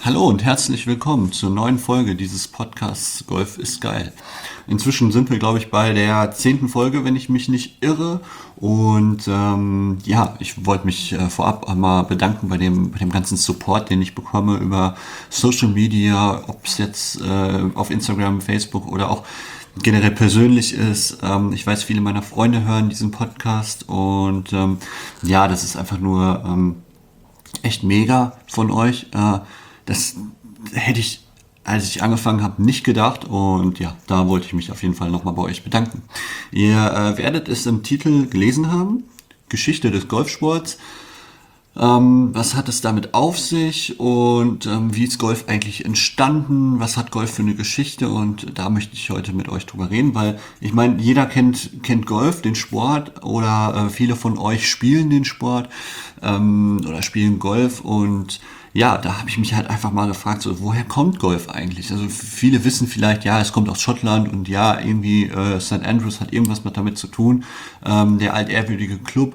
Hallo und herzlich willkommen zur neuen Folge dieses Podcasts Golf ist geil. Inzwischen sind wir, glaube ich, bei der 10. Folge, wenn ich mich nicht irre. Und ich wollte mich vorab einmal bedanken bei dem ganzen Support, den ich bekomme über Social Media, ob es jetzt auf Instagram, Facebook oder auch generell persönlich ist. Ich weiß, viele meiner Freunde hören diesen Podcast und das ist einfach nur echt mega von euch. Das hätte ich, als ich angefangen habe, nicht gedacht. Und ja, da wollte ich mich auf jeden Fall nochmal bei euch bedanken. Ihr werdet es im Titel gelesen haben. Geschichte des Golfsports. Was hat es damit auf sich und wie ist Golf eigentlich entstanden? Was hat Golf für eine Geschichte? Und da möchte ich heute mit euch drüber reden, weil ich meine, jeder kennt Golf, den Sport, oder viele von euch spielen den Sport oder spielen Golf. Und ja, da habe ich mich halt einfach mal gefragt, so, woher kommt Golf eigentlich? Also viele wissen vielleicht, ja, es kommt aus Schottland und ja, irgendwie St. Andrews hat irgendwas mit damit zu tun, der altehrwürdige Club.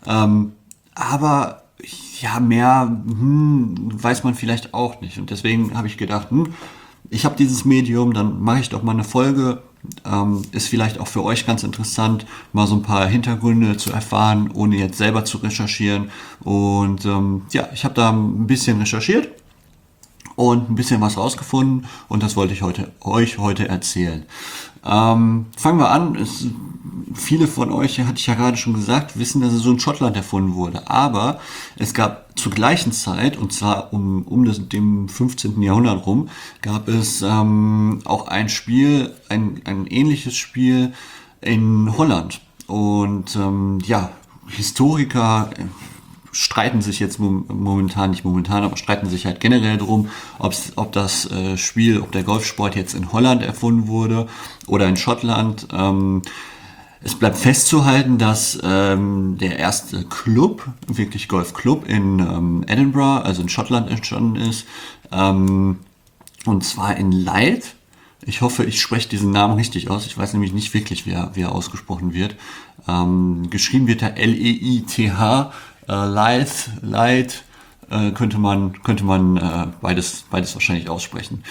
Aber ja, mehr weiß man vielleicht auch nicht. Und deswegen habe ich gedacht, ich habe dieses Medium, dann mache ich doch mal eine Folge. Ist vielleicht auch für euch ganz interessant, mal so ein paar Hintergründe zu erfahren, ohne jetzt selber zu recherchieren. Und ich habe da ein bisschen recherchiert und ein bisschen was rausgefunden und das wollte ich euch heute erzählen. Fangen wir an. Viele von euch, hatte ich ja gerade schon gesagt, wissen, dass es so in Schottland erfunden wurde. Aber es gab zur gleichen Zeit, und zwar um dem 15. Jahrhundert rum, gab es auch ein Spiel, ein ähnliches Spiel in Holland. Und Historiker streiten sich jetzt nicht momentan, aber streiten sich halt generell drum, ob das Spiel, ob der Golfsport jetzt in Holland erfunden wurde oder in Schottland. Es bleibt festzuhalten, dass der erste Club, wirklich Golfclub in Edinburgh, also in Schottland entstanden ist, und zwar in Leith. Ich hoffe, ich spreche diesen Namen richtig aus. Ich weiß nämlich nicht wirklich, wie er ausgesprochen wird. Geschrieben wird er Leith. Leith könnte man beides wahrscheinlich aussprechen.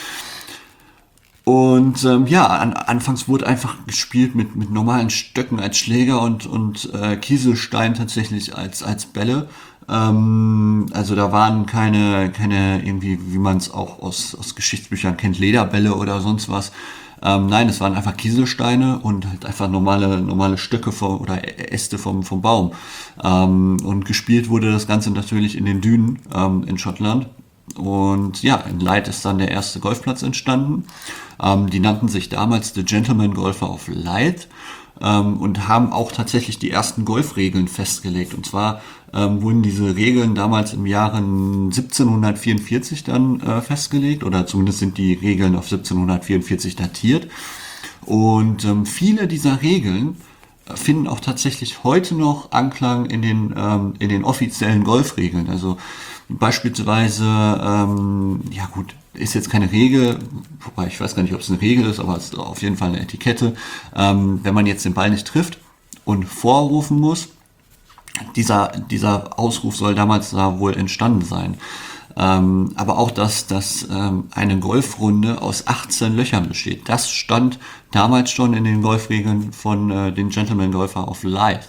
Und anfangs wurde einfach gespielt mit normalen Stöcken als Schläger und Kieselstein tatsächlich als Bälle. Also da waren keine irgendwie, wie man es auch aus Geschichtsbüchern kennt, Lederbälle oder sonst was. Nein, es waren einfach Kieselsteine und halt einfach normale Stöcke oder Äste vom Baum. Und gespielt wurde das Ganze natürlich in den Dünen in Schottland. Und ja, in Leith ist dann der erste Golfplatz entstanden. Die nannten sich damals The Gentleman Golfer of Leith und haben auch tatsächlich die ersten Golfregeln festgelegt. Und zwar wurden diese Regeln damals im Jahre 1744 dann festgelegt, oder zumindest sind die Regeln auf 1744 datiert. Und viele dieser Regeln finden auch tatsächlich heute noch Anklang in den offiziellen Golfregeln. Also beispielsweise, ist jetzt keine Regel, wobei ich weiß gar nicht, ob es eine Regel ist, aber es ist auf jeden Fall eine Etikette. Wenn man jetzt den Ball nicht trifft und vorrufen muss, dieser Ausruf soll damals da wohl entstanden sein. Aber auch, dass eine Golfrunde aus 18 Löchern besteht. Das stand damals schon in den Golfregeln von den Gentleman Golfer of Leith.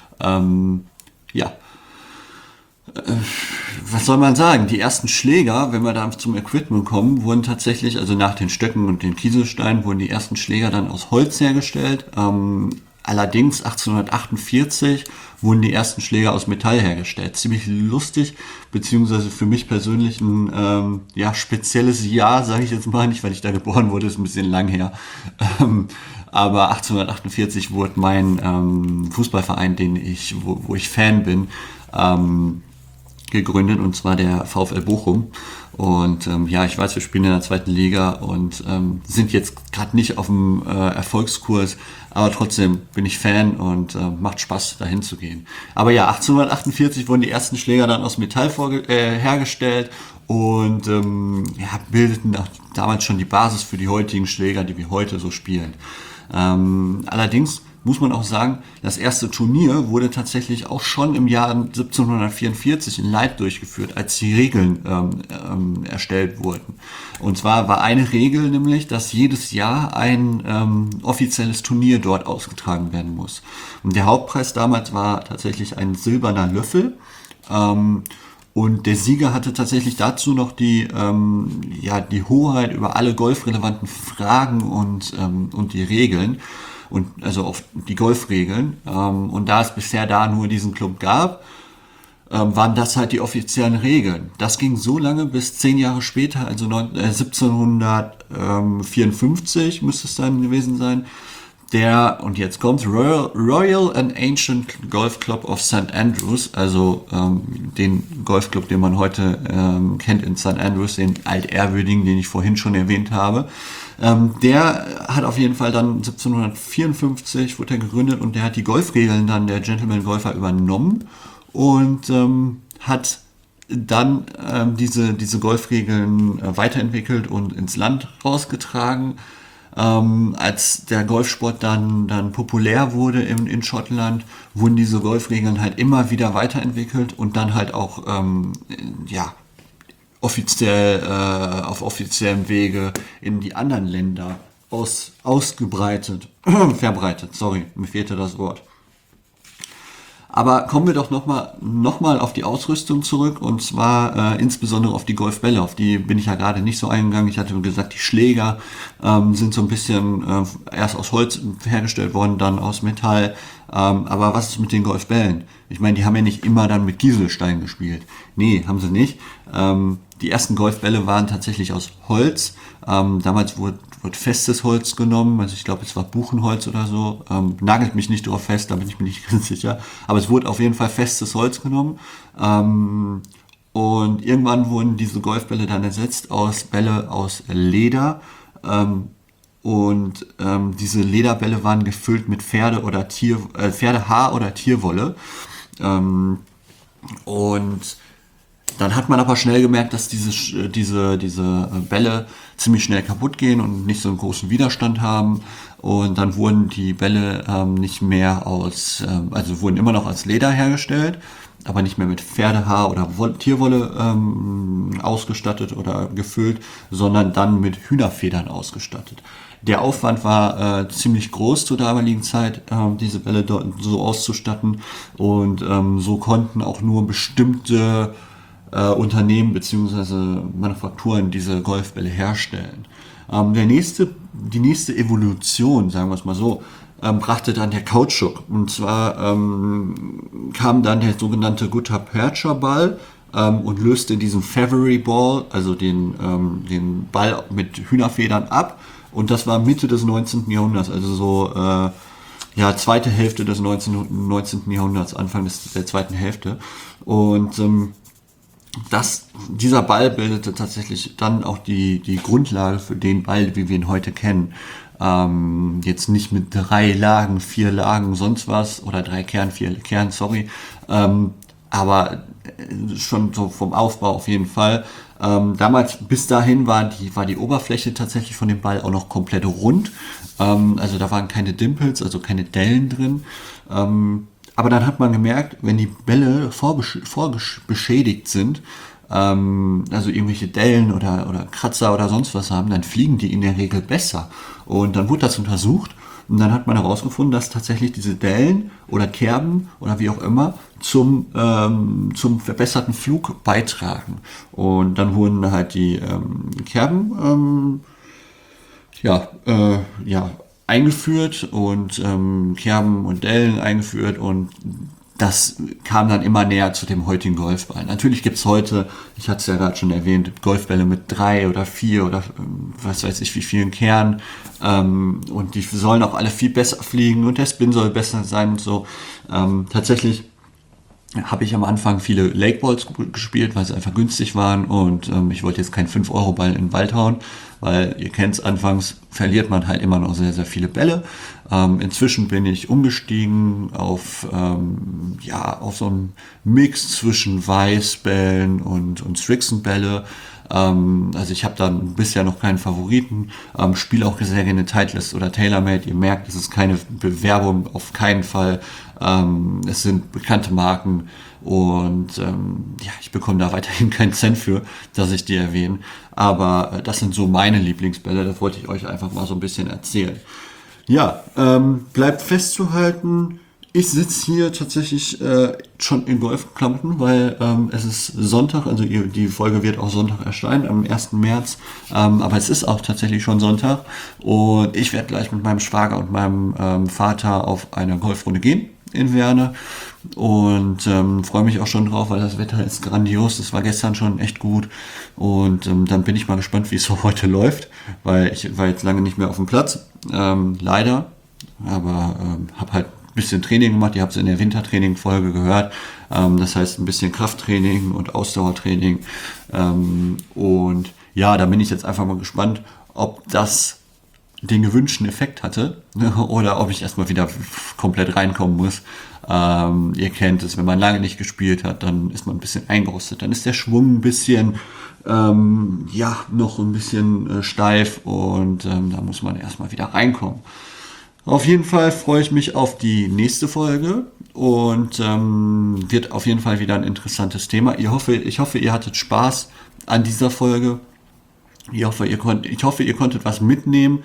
Was soll man sagen? Die ersten Schläger, wenn wir da zum Equipment kommen, wurden tatsächlich, also nach den Stöcken und den Kieselsteinen, wurden die ersten Schläger dann aus Holz hergestellt. Allerdings 1848 wurden die ersten Schläger aus Metall hergestellt. Ziemlich lustig, beziehungsweise für mich persönlich ein spezielles Jahr, sage ich jetzt mal, nicht weil ich da geboren wurde, ist ein bisschen lang her. Aber 1848 wurde mein Fußballverein, wo ich Fan bin, gegründet, und zwar der VfL Bochum. Und ich weiß, wir spielen in der zweiten Liga und sind jetzt gerade nicht auf dem Erfolgskurs, aber trotzdem bin ich Fan und macht Spaß, dahin zu gehen. Aber ja, 1848 wurden die ersten Schläger dann aus Metall hergestellt und bildeten damals schon die Basis für die heutigen Schläger, die wir heute so spielen. Allerdings muss man auch sagen, das erste Turnier wurde tatsächlich auch schon im Jahr 1744 in Leith durchgeführt, als die Regeln erstellt wurden. Und zwar war eine Regel nämlich, dass jedes Jahr ein offizielles Turnier dort ausgetragen werden muss. Und der Hauptpreis damals war tatsächlich ein silberner Löffel. Und der Sieger hatte tatsächlich dazu noch die Hoheit über alle golfrelevanten Fragen und die Regeln. Und also auf die Golfregeln. Und da es bisher da nur diesen Club gab, waren das halt die offiziellen Regeln. Das ging so lange bis 10 Jahre später, also 1754 müsste es dann gewesen sein, und jetzt kommt Royal and Ancient Golf Club of St. Andrews, also den Golfclub, den man heute kennt in St. Andrews, den altehrwürdigen, den ich vorhin schon erwähnt habe. Der hat auf jeden Fall dann 1754 wurde er gegründet und der hat die Golfregeln dann der Gentleman Golfer übernommen und hat dann diese Golfregeln weiterentwickelt und ins Land rausgetragen. Als der Golfsport dann populär wurde in Schottland, wurden diese Golfregeln halt immer wieder weiterentwickelt und dann halt auch offiziell auf offiziellem Wege in die anderen Länder verbreitet. Sorry, mir fehlte das Wort. Aber kommen wir doch nochmal auf die Ausrüstung zurück und zwar insbesondere auf die Golfbälle. Auf die bin ich ja gerade nicht so eingegangen. Ich hatte gesagt, die Schläger sind so ein bisschen erst aus Holz hergestellt worden, dann aus Metall. Aber was ist mit den Golfbällen? Ich meine, die haben ja nicht immer dann mit Kieselstein gespielt. Nee, haben sie nicht. Die ersten Golfbälle waren tatsächlich aus Holz. Damals wurde festes Holz genommen, also ich glaube, es war Buchenholz oder so. Nagelt mich nicht drauf fest, da bin ich mir nicht ganz sicher. Aber es wurde auf jeden Fall festes Holz genommen. Und irgendwann wurden diese Golfbälle dann ersetzt Bälle aus Leder. Diese Lederbälle waren gefüllt mit Pferdehaar oder Tierwolle. Und dann hat man aber schnell gemerkt, dass diese Bälle ziemlich schnell kaputt gehen und nicht so einen großen Widerstand haben. Und dann wurden die Bälle nicht mehr wurden immer noch als Leder hergestellt, aber nicht mehr mit Pferdehaar oder Tierwolle ausgestattet oder gefüllt, sondern dann mit Hühnerfedern ausgestattet. Der Aufwand war ziemlich groß zur damaligen Zeit, diese Bälle dort so auszustatten. Und so konnten auch nur bestimmte Unternehmen bzw. Manufakturen diese Golfbälle herstellen. Die nächste Evolution, sagen wir es mal so, brachte dann der Kautschuk. Und zwar kam dann der sogenannte Gutta-Percha-Ball und löste diesen Feathery Ball, also den Ball mit Hühnerfedern ab. Und das war Mitte des 19. Jahrhunderts, also so zweite Hälfte des 19. Jahrhunderts, Anfang der zweiten Hälfte. Und dieser Ball bildete tatsächlich dann auch die Grundlage für den Ball, wie wir ihn heute kennen. Jetzt nicht mit 3 Lagen, 4 Lagen, sonst was, oder 3 Kern, 4 Kern, sorry. Aber schon so vom Aufbau auf jeden Fall. Damals, bis dahin war die Oberfläche tatsächlich von dem Ball auch noch komplett rund. Also da waren keine Dimples, also keine Dellen drin. Aber dann hat man gemerkt, wenn die Bälle vorbeschädigt sind, also irgendwelche Dellen oder Kratzer oder sonst was haben, dann fliegen die in der Regel besser. Und dann wurde das untersucht und dann hat man herausgefunden, dass tatsächlich diese Dellen oder Kerben oder wie auch immer zum verbesserten Flug beitragen. Und dann wurden halt die Kerben eingeführt und Kerben und Dellen eingeführt und das kam dann immer näher zu dem heutigen Golfball. Natürlich gibt's heute, ich hatte es ja gerade schon erwähnt, Golfbälle mit 3 oder 4 oder was weiß ich wie vielen Kernen und die sollen auch alle viel besser fliegen und der Spin soll besser sein und so. Tatsächlich habe ich am Anfang viele Lakeballs gespielt, weil sie einfach günstig waren und ich wollte jetzt keinen 5-Euro-Ball in den Wald hauen, weil ihr kennt es, anfangs verliert man halt immer noch sehr, sehr viele Bälle. Inzwischen bin ich umgestiegen auf so einen Mix zwischen Weißbällen und Strixen-Bälle. Also ich habe da bisher noch keinen Favoriten. Spiele auch sehr gerne Titleist oder TaylorMade. Ihr merkt, es ist keine Bewerbung, auf keinen Fall. Es sind bekannte Marken und ja, ich bekomme da weiterhin keinen Cent für, dass ich die erwähne. Aber das sind so meine Lieblingsbälle. Das wollte ich euch einfach mal so ein bisschen erzählen. Ja, bleibt festzuhalten, ich sitze hier tatsächlich schon in Golfklamotten, weil es ist Sonntag, also die Folge wird auch Sonntag erscheinen, am 1. März, aber es ist auch tatsächlich schon Sonntag und ich werde gleich mit meinem Schwager und meinem Vater auf eine Golfrunde gehen in Werne und freue mich auch schon drauf, weil das Wetter ist grandios, das war gestern schon echt gut und dann bin ich mal gespannt, wie es so heute läuft, weil ich war jetzt lange nicht mehr auf dem Platz, leider, aber habe halt ein bisschen Training gemacht, ihr habt es in der Wintertraining-Folge gehört, das heißt ein bisschen Krafttraining und Ausdauertraining und ja, da bin ich jetzt einfach mal gespannt, ob das den gewünschten Effekt hatte oder ob ich erstmal wieder komplett reinkommen muss. Ihr kennt es, wenn man lange nicht gespielt hat, dann ist man ein bisschen eingerostet, dann ist der Schwung ein bisschen ja, noch ein bisschen steif und da muss man erstmal wieder reinkommen. Auf jeden Fall freue ich mich auf die nächste Folge und wird auf jeden Fall wieder ein interessantes Thema. Ich hoffe, ihr hattet Spaß an dieser Folge. Ich hoffe, ihr konntet was mitnehmen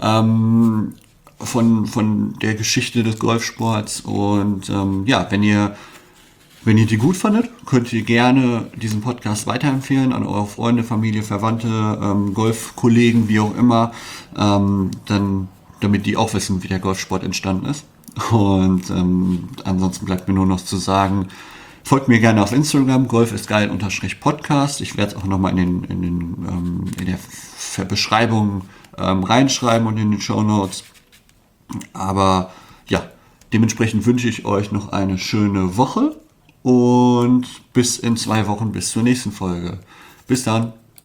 von der Geschichte des Golfsports. Und ja, wenn ihr die gut fandet, könnt ihr gerne diesen Podcast weiterempfehlen an eure Freunde, Familie, Verwandte, Golfkollegen, wie auch immer, damit die auch wissen, wie der Golfsport entstanden ist. Und ansonsten bleibt mir nur noch zu sagen, folgt mir gerne auf Instagram, golfistgeil_podcast. Ich werde es auch nochmal in der Beschreibung reinschreiben und in den Shownotes. Aber ja, dementsprechend wünsche ich euch noch eine schöne Woche und bis in 2 Wochen, bis zur nächsten Folge. Bis dann.